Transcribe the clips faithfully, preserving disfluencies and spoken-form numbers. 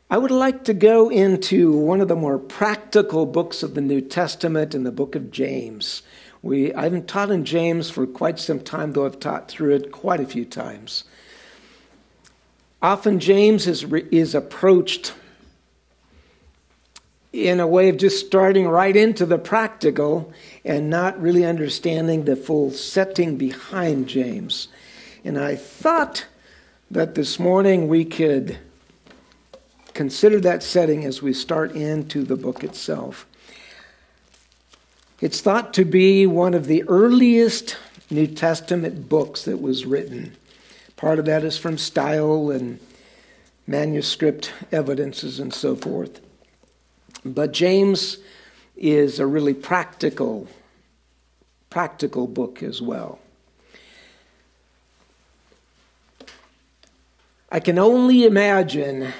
I would like to go into one of the more practical books of the New Testament, in the book of James. We I haven't taught in James for quite some time, though I've taught through it quite a few times. Often James is, is approached in a way of just starting right into the practical and not really understanding the full setting behind James. And I thought that this morning we could consider that setting as we start into the book itself. It's thought to be one of the earliest New Testament books that was written. Part of that is from style and manuscript evidences and so forth. But James is a really practical, practical book as well. I can only imagine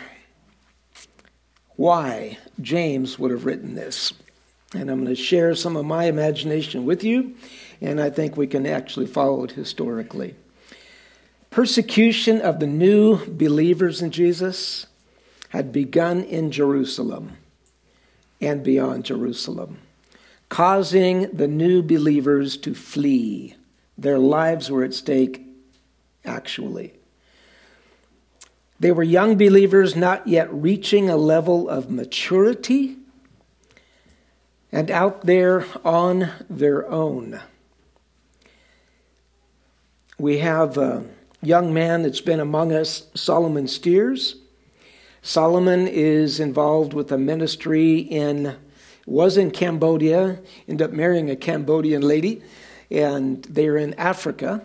why James would have written this. And I'm going to share some of my imagination with you, and I think we can actually follow it historically. Persecution of the new believers in Jesus had begun in Jerusalem and beyond Jerusalem, causing the new believers to flee. Their lives were at stake, actually. They were young believers not yet reaching a level of maturity and out there on their own. We have a young man that's been among us, Solomon Steers. Solomon is involved with a ministry in, was in Cambodia, ended up marrying a Cambodian lady, and they're in Africa.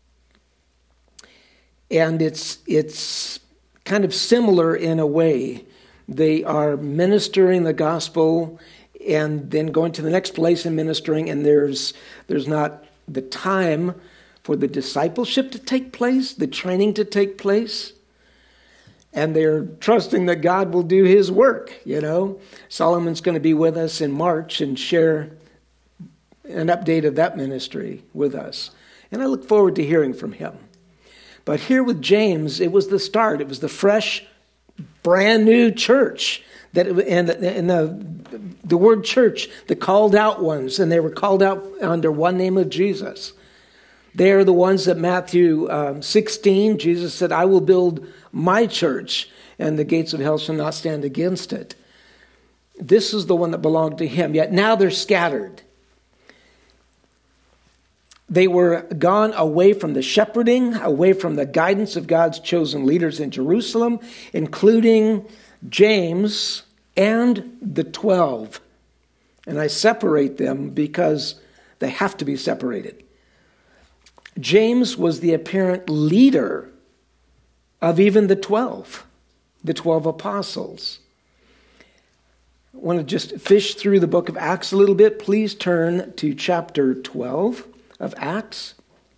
And it's it's kind of similar in a way. They are ministering the gospel and then going to the next place and ministering, and there's there's not the time for the discipleship to take place, the training to take place. And they're trusting that God will do his work, you know. Solomon's going to be with us in March and share an update of that ministry with us. And I look forward to hearing from him. But here with James, it was the start. It was the fresh, brand new church. That and the, and the, the word church, the called out ones, and they were called out under one name of Jesus. They are the ones that Matthew um, sixteen, Jesus said, I will build my church, and the gates of hell shall not stand against it. This is the one that belonged to him. Yet now they're scattered. They were gone away from the shepherding, away from the guidance of God's chosen leaders in Jerusalem, including James and the twelve. And I separate them because they have to be separated. James was the apparent leader of even the twelve, the twelve apostles. I want to just fish through the book of Acts a little bit. Please turn to chapter twelve of Acts.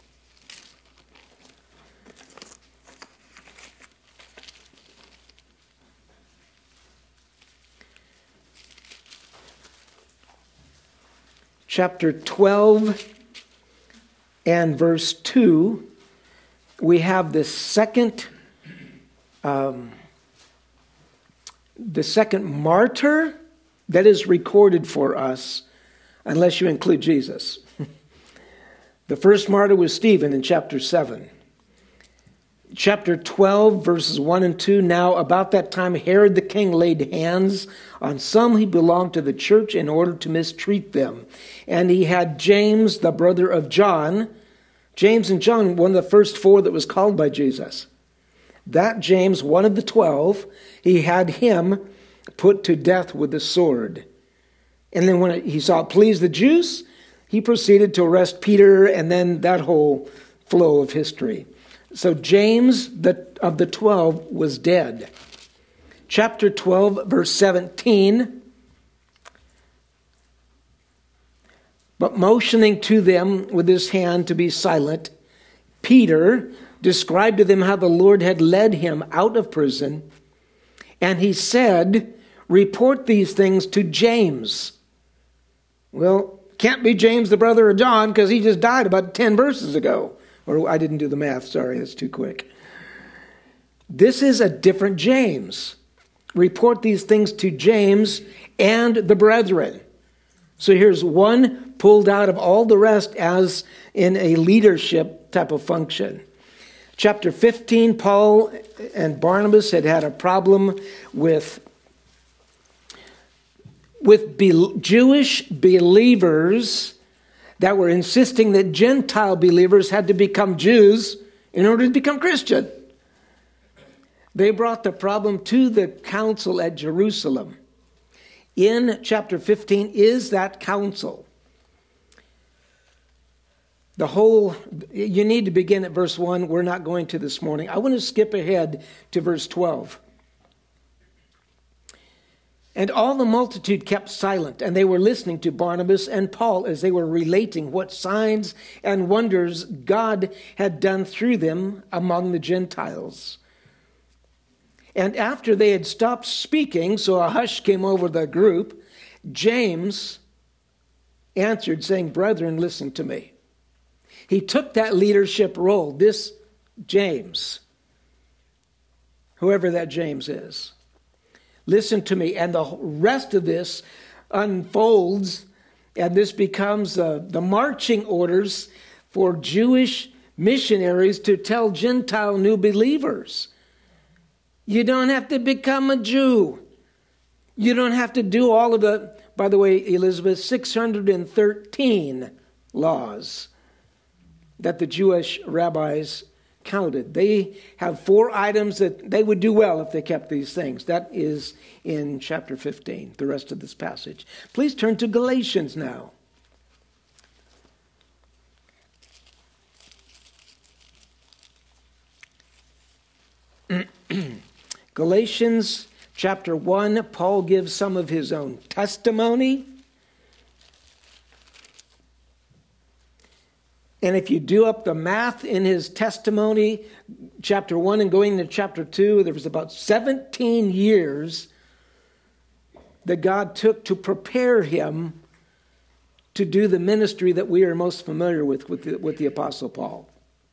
Chapter twelve and verse two, we have the second, um, the second martyr that is recorded for us, unless you include Jesus. The first martyr was Stephen in chapter seven. Chapter twelve, verses one and two. Now, about that time, Herod the king laid hands on some who belonged to the church in order to mistreat them. And he had James, the brother of John. James and John, one of the first four that was called by Jesus. That James, one of the twelve, he had him put to death with the sword. And then when he saw it please the Jews, he proceeded to arrest Peter, and then that whole flow of history. So James the, of the twelve was dead. Chapter twelve, verse seventeen. But motioning to them with his hand to be silent, Peter described to them how the Lord had led him out of prison. And he said, report these things to James. Well, can't be James, the brother of John, because he just died about ten verses ago. Or I didn't do the math, sorry, that's too quick. This is a different James. report these things to James and the brethren. So here's one pulled out of all the rest as in a leadership type of function. Chapter fifteen, Paul and Barnabas had had a problem with, with be, Jewish believers that were insisting that Gentile believers had to become Jews in order to become Christian. They brought the problem to the council at Jerusalem. In chapter fifteen is that council. The whole, you need to begin at verse one. We're not going to this morning. I want to skip ahead to verse twelve. And all the multitude kept silent, and they were listening to Barnabas and Paul as they were relating what signs and wonders God had done through them among the Gentiles. And after they had stopped speaking, so a hush came over the group, James answered, saying, "Brethren, listen to me." He took that leadership role, this James, whoever that James is. Listen to me. And the rest of this unfolds, and this becomes uh, the marching orders for Jewish missionaries to tell Gentile new believers. You don't have to become a Jew. You don't have to do all of the, by the way, Elizabeth, six hundred thirteen laws that the Jewish rabbis counted. They have four items that they would do well if they kept these things. That is in chapter fifteen, the rest of this passage. Please turn to Galatians now. Galatians chapter one, Paul gives some of his own testimony. And if you do up the math in his testimony, chapter one and going into chapter two, there was about seventeen years that God took to prepare him to do the ministry that we are most familiar with, with the, with the Apostle Paul.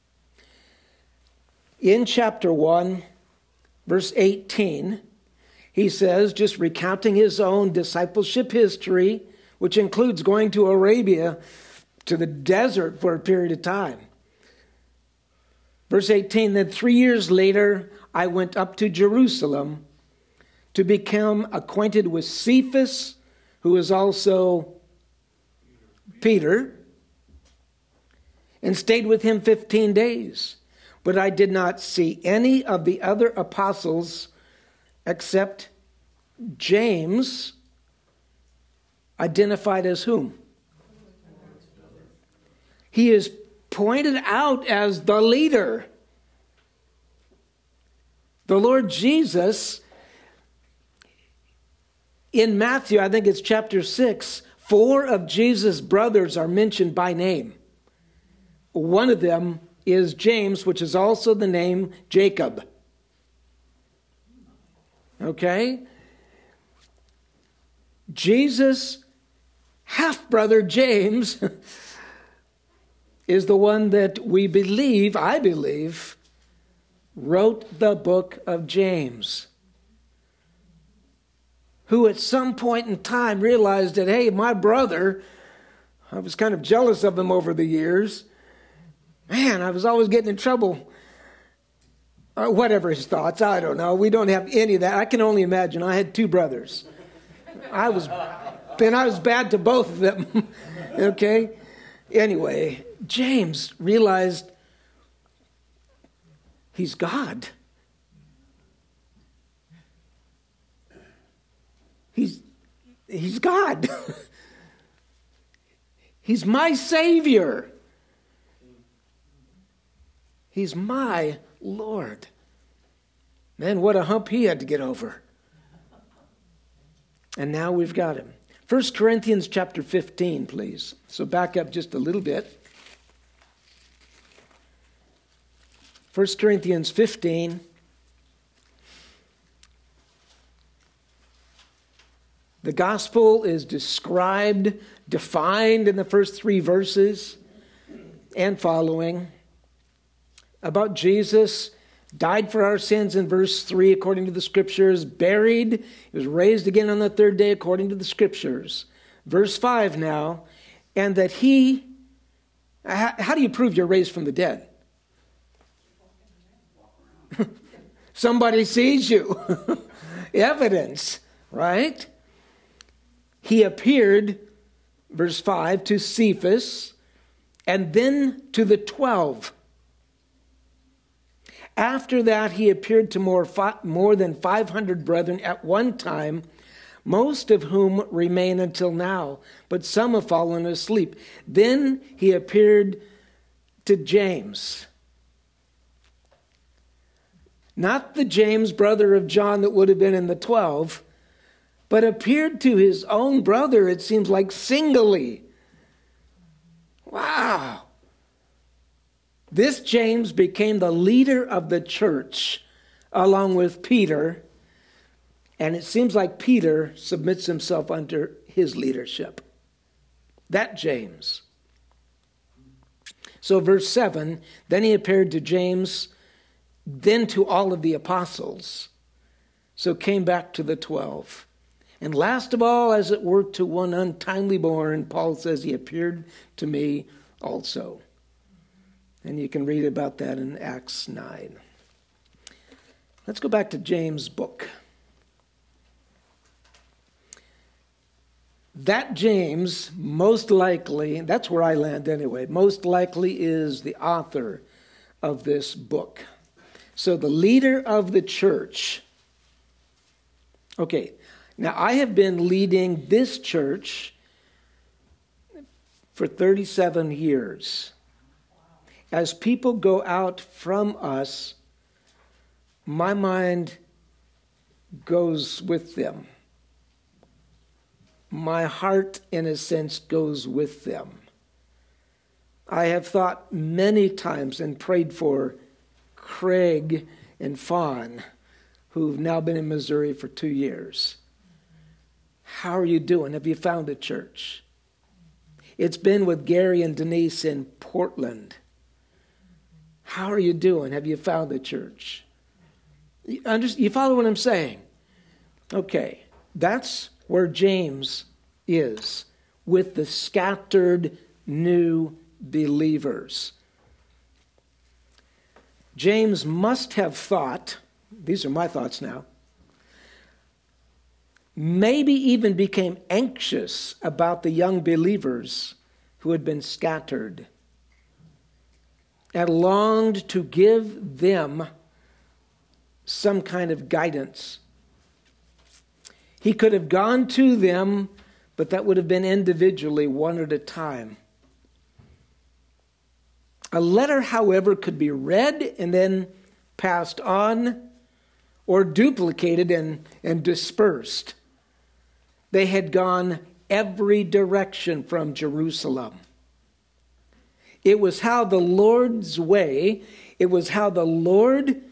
In chapter one, verse eighteen, he says, just recounting his own discipleship history, which includes going to Arabia, to the desert for a period of time. Verse eighteen, then three years later, I went up to Jerusalem to become acquainted with Cephas, who is also Peter, and stayed with him fifteen days. But I did not see any of the other apostles except James, identified as whom? He is pointed out as the leader. The Lord Jesus, in Matthew, I think it's chapter six, four of Jesus' brothers are mentioned by name. One of them is James, which is also the name Jacob. Okay? Jesus' half-brother James is the one that we believe, I believe, wrote the book of James, who at some point in time realized that, hey, my brother, I was kind of jealous of him over the years. Man, I was always getting in trouble. Or whatever his thoughts, I don't know. We don't have any of that. I can only imagine. I had two brothers. I was, and I was bad to both of them. Okay? Anyway, James realized he's God. He's, he's God. He's my Savior. He's my Lord. Man, what a hump he had to get over. And now we've got him. First Corinthians chapter fifteen, please. So back up just a little bit. First Corinthians fifteen. The gospel is described, defined in the first three verses and following about Jesus died for our sins in verse three, according to the Scriptures, buried, he was raised again on the third day, according to the Scriptures. Verse five now, and that he, how, how do you prove you're raised from the dead? Somebody sees you. Evidence, right? He appeared, verse five, to Cephas, and then to the twelve. After that, he appeared to more, more than five hundred brethren at one time, most of whom remain until now, but some have fallen asleep. Then he appeared to James. Not the James, brother of John, that would have been in the twelve, but appeared to his own brother, it seems like singly. Wow. This James became the leader of the church along with Peter, and it seems like Peter submits himself under his leadership. That James. So verse seven, then he appeared to James, then to all of the apostles. So came back to the twelve. And last of all, as it were, to one untimely born, Paul says he appeared to me also. And you can read about that in Acts nine. Let's go back to James' book. That James, most likely, that's where I land anyway, most likely is the author of this book. So the leader of the church. Okay, now I have been leading this church for thirty-seven years. As people go out from us, my mind goes with them. My heart, in a sense, goes with them. I have thought many times and prayed for Craig and Fawn, who've now been in Missouri for two years. How are you doing? Have you found a church? It's been with Gary and Denise in Portland. How are you doing? Have you found a church? You, under, you follow what I'm saying? Okay, that's where James is with the scattered new believers. James must have thought, these are my thoughts now, maybe even became anxious about the young believers who had been scattered, and longed to give them some kind of guidance. He could have gone to them, but that would have been individually, one at a time. A letter, however, could be read and then passed on, or duplicated and, and dispersed. They had gone every direction from Jerusalem. It was how the Lord's way, it was how the Lord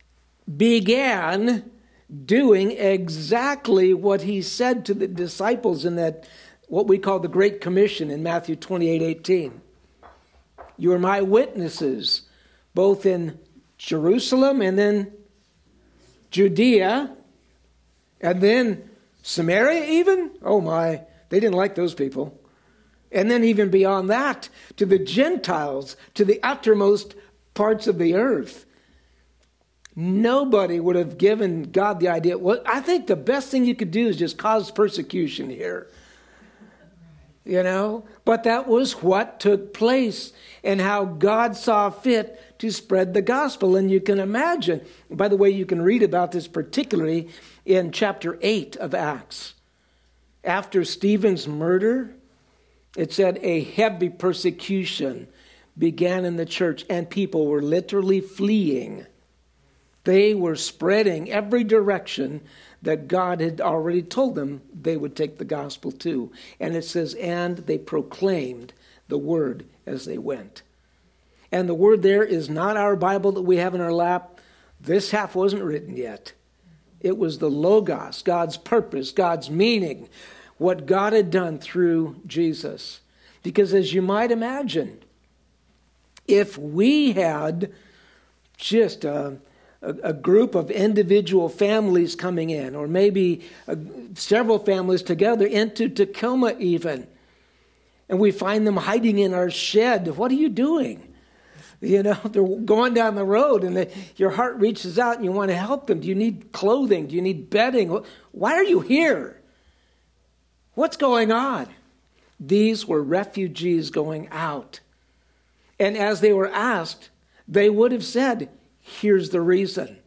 began doing exactly what he said to the disciples in that, what we call the Great Commission in Matthew twenty-eight eighteen. You are my witnesses, both in Jerusalem and then Judea, and then Samaria even? Oh my, they didn't like those people. And then even beyond that, to the Gentiles, to the uttermost parts of the earth. Nobody would have given God the idea. Well, I think the best thing you could do is just cause persecution here. You know? But that was what took place and how God saw fit to spread the gospel. And you can imagine, by the way, you can read about this particularly in chapter eight of Acts. After Stephen's murder, it said a heavy persecution began in the church and people were literally fleeing. They were spreading every direction that God had already told them they would take the gospel to. And it says, and they proclaimed the word as they went. And the word there is not our Bible that we have in our lap. This half wasn't written yet. It was the Logos, God's purpose, God's meaning, what God had done through Jesus. Because as you might imagine, if we had just a, a, a group of individual families coming in, or maybe uh, several families together into Tacoma even. And we find them hiding in our shed. What are you doing? You know, they're going down the road and they, your heart reaches out and you want to help them. Do you need clothing? Do you need bedding? Why are you here? What's going on? These were refugees going out. And as they were asked, they would have said, here's the reason.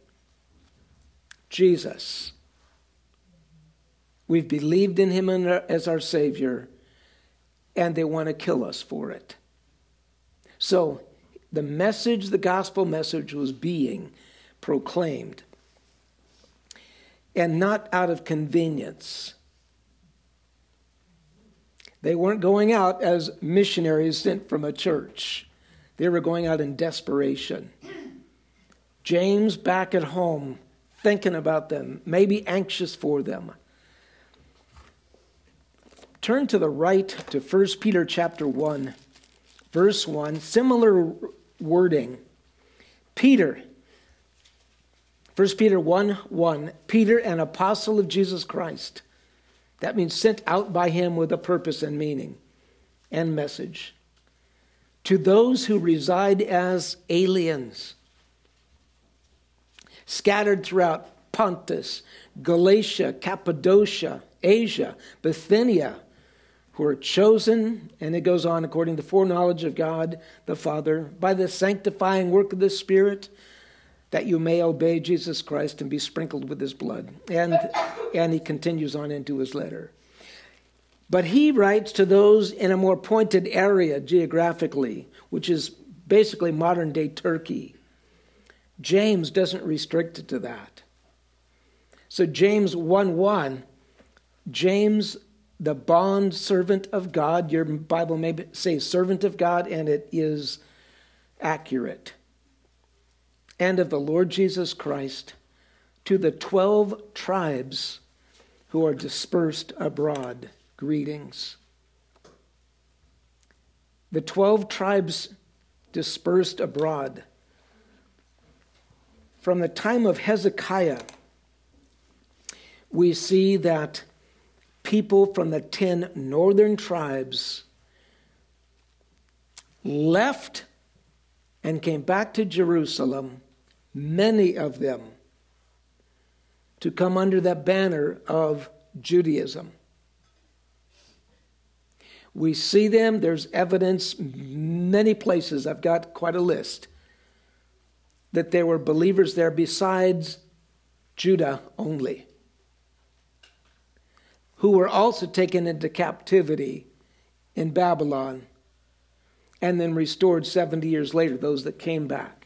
Jesus. We've believed in him as our Savior, and they want to kill us for it. So the message, the gospel message, was being proclaimed. And not out of convenience. They weren't going out as missionaries sent from a church. They were going out in desperation. James back at home, thinking about them, maybe anxious for them. Turn to the right to First Peter chapter one, verse one, similar wording. Peter, First Peter one, one, Peter, an apostle of Jesus Christ. That means sent out by him with a purpose and meaning and message. To those who reside as aliens, scattered throughout Pontus, Galatia, Cappadocia, Asia, Bithynia, who are chosen, and it goes on, according to the foreknowledge of God the Father, by the sanctifying work of the Spirit, that you may obey Jesus Christ and be sprinkled with his blood. And, and he continues on into his letter. But he writes to those in a more pointed area geographically, which is basically modern-day Turkey. James doesn't restrict it to that. So James one one, James, the bond servant of God, your Bible may say servant of God, and it is accurate, and of the Lord Jesus Christ, to the twelve tribes who are dispersed abroad, greetings. The twelve tribes dispersed abroad. From the time of Hezekiah, we see that people from the ten northern tribes left and came back to Jerusalem, many of them, to come under that banner of Judaism. We see them, there's evidence, many places, I've got quite a list, that there were believers there besides Judah only, who were also taken into captivity in Babylon and then restored seventy years later, those that came back.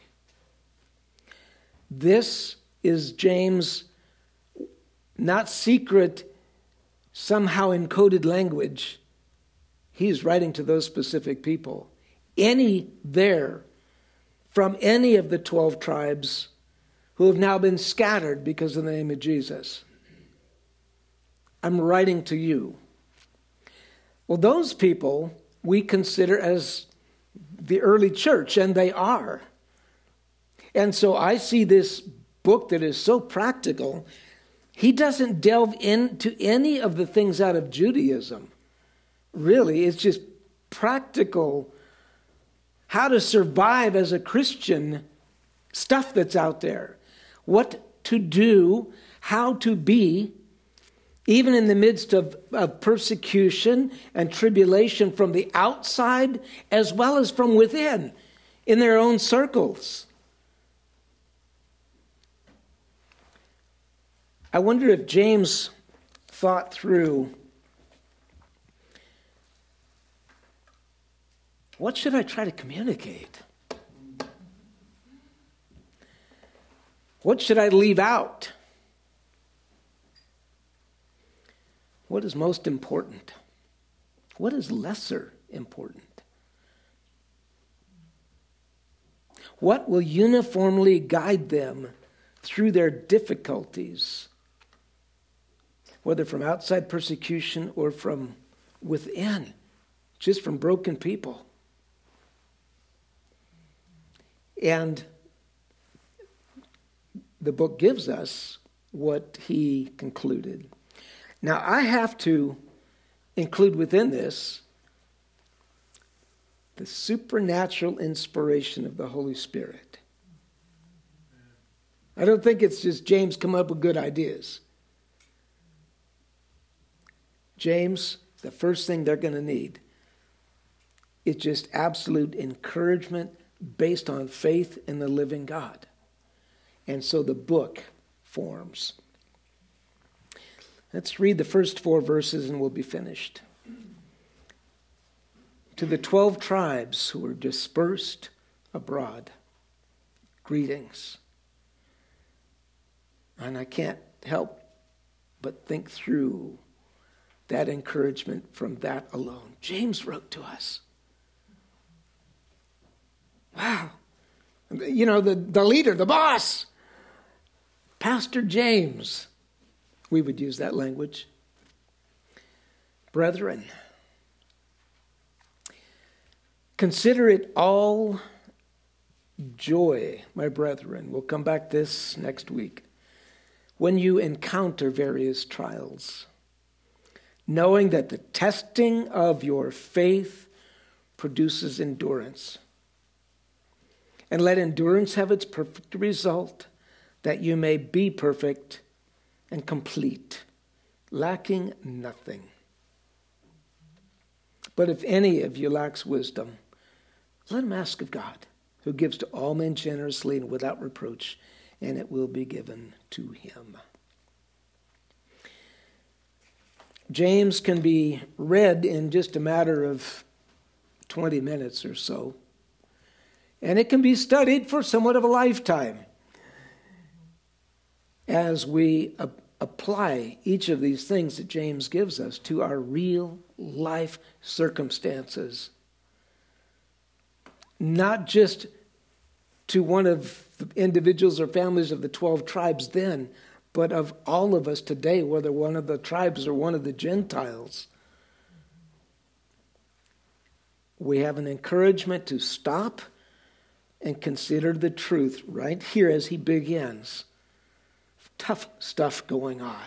This is James' not secret, somehow encoded language. He's writing to those specific people. Any there from any of the twelve tribes who have now been scattered because of the name of Jesus. I'm writing to you. Well, those people we consider as the early church, and they are. And so I see this book that is so practical. He doesn't delve into any of the things out of Judaism. Really, it's just practical, how to survive as a Christian stuff that's out there. What to do, how to be, even in the midst of, of persecution and tribulation from the outside as well as from within, in their own circles. I wonder if James thought through, what should I try to communicate? What should I leave out? What is most important? What is lesser important? What will uniformly guide them through their difficulties, whether from outside persecution or from within, just from broken people? the book gives us what he concluded. Now, I have to include within this the supernatural inspiration of the Holy Spirit. I don't think it's just James come up with good ideas. James, the first thing they're going to need is just absolute encouragement based on faith in the living God. And so the book forms. Let's read the first four verses and we'll be finished. To the twelve tribes who were dispersed abroad, greetings. And I can't help but think through that encouragement from that alone. James wrote to us. Wow. You know, the, the leader, the boss, Pastor James. We would use that language. Brethren, consider it all joy, my brethren. We'll come back this next week. When you encounter various trials, knowing that the testing of your faith produces endurance. And let endurance have its perfect result, that you may be perfect and complete, lacking nothing. But if any of you lacks wisdom, let him ask of God, who gives to all men generously and without reproach, and it will be given to him. James can be read in just a matter of twenty minutes or so, and it can be studied for somewhat of a lifetime as we a- apply each of these things that James gives us to our real life circumstances. Not just to one of the individuals or families of the twelve tribes then, but of all of us today, whether one of the tribes or one of the Gentiles. We have an encouragement to stop and consider the truth right here as he begins. Tough stuff going on.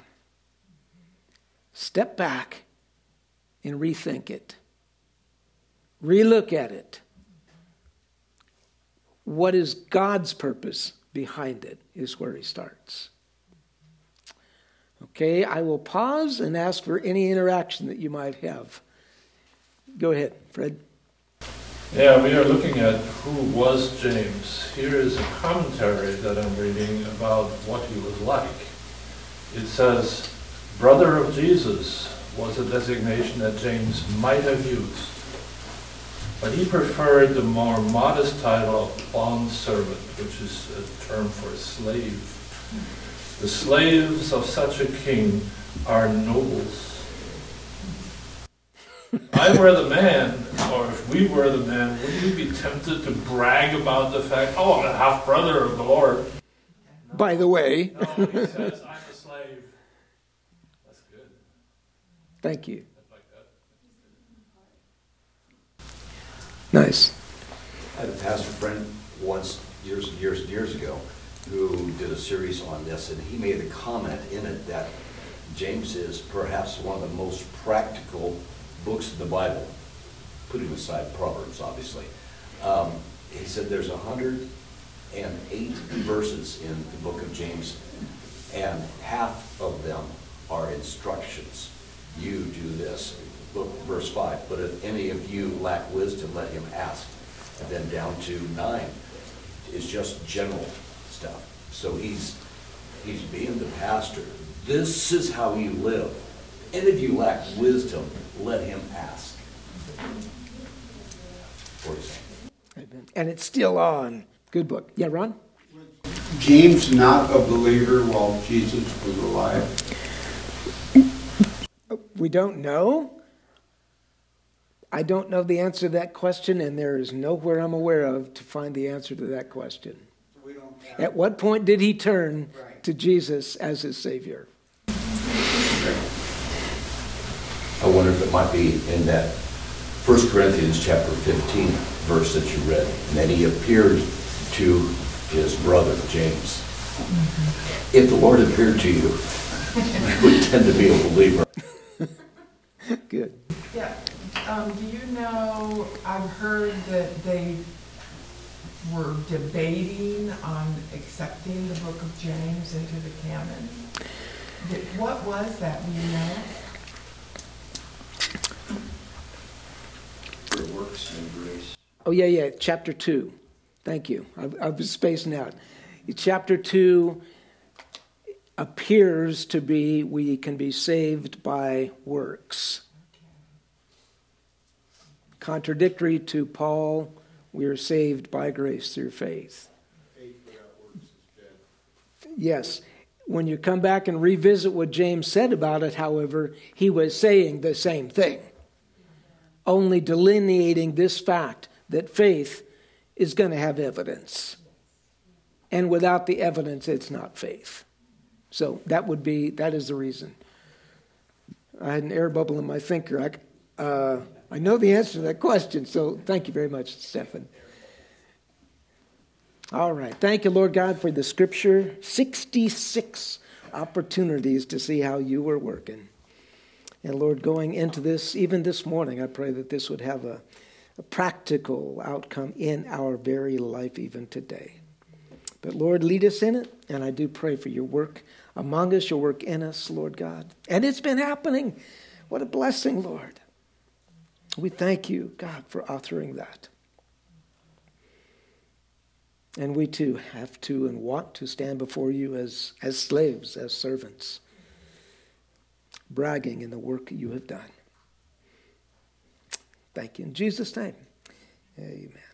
Step back and rethink it. Relook at it. What is God's purpose behind it is where he starts. Okay, I will pause and ask for any interaction that you might have. Go ahead, Fred. Yeah, we are looking at who was James. Here is a commentary that I'm reading about what he was like. It says, brother of Jesus was a designation that James might have used, but he preferred the more modest title of bondservant, which is a term for slave. The slaves of such a king are nobles. I were the man, or if we were the man, would we be tempted to brag about the fact, oh, I'm a half-brother of the Lord? No. By the way. No, he says, I'm a slave. That's good. Thank you. I like that. Nice. I had a pastor friend once, years and years and years ago, who did a series on this, and he made a comment in it that James is perhaps one of the most practical books of the Bible, putting aside Proverbs, obviously. Um, he said there's one hundred eight verses in the book of James, and half of them are instructions. You do this. Look, verse five, but if any of you lack wisdom, let him ask. And then down to nine is just general stuff. So he's he's being the pastor. This is how you live. And if you lack wisdom, let him ask. For example. And it's still on. Good book. Yeah, Ron? James not a believer while Jesus was alive? We don't know. I don't know the answer to that question, and there is nowhere I'm aware of to find the answer to that question. We don't have At what point did he turn Right. to Jesus as his Savior? I wonder if it might be in that First Corinthians chapter fifteen verse that you read. And then he appeared to his brother, James. If the Lord appeared to you, you would tend to be a believer. Good. Yeah. Um, do you know, I've heard that they were debating on accepting the book of James into the canon. Did, what was that, do you know? For works and grace. Oh, yeah, yeah, chapter two. Thank you. I, I was spacing out. Chapter two appears to be we can be saved by works. Contradictory to Paul, we are saved by grace through faith. Faith without works is dead. Yes. When you come back and revisit what James said about it, however, he was saying the same thing, only delineating this fact that faith is going to have evidence. And without the evidence, it's not faith. So that would be, that is the reason. I had an air bubble in my thinker. I, uh, I know the answer to that question, so thank you very much, Stephen. All right. Thank you, Lord God, for the scripture. sixty-six opportunities to see how you were working. And Lord, going into this, even this morning, I pray that this would have a, a practical outcome in our very life even today. But Lord, lead us in it, and I do pray for your work among us, your work in us, Lord God. And it's been happening. What a blessing, Lord. We thank you, God, for authoring that. And we too have to and want to stand before you as, as slaves, as servants, bragging in the work you have done. Thank you. In Jesus' name, amen.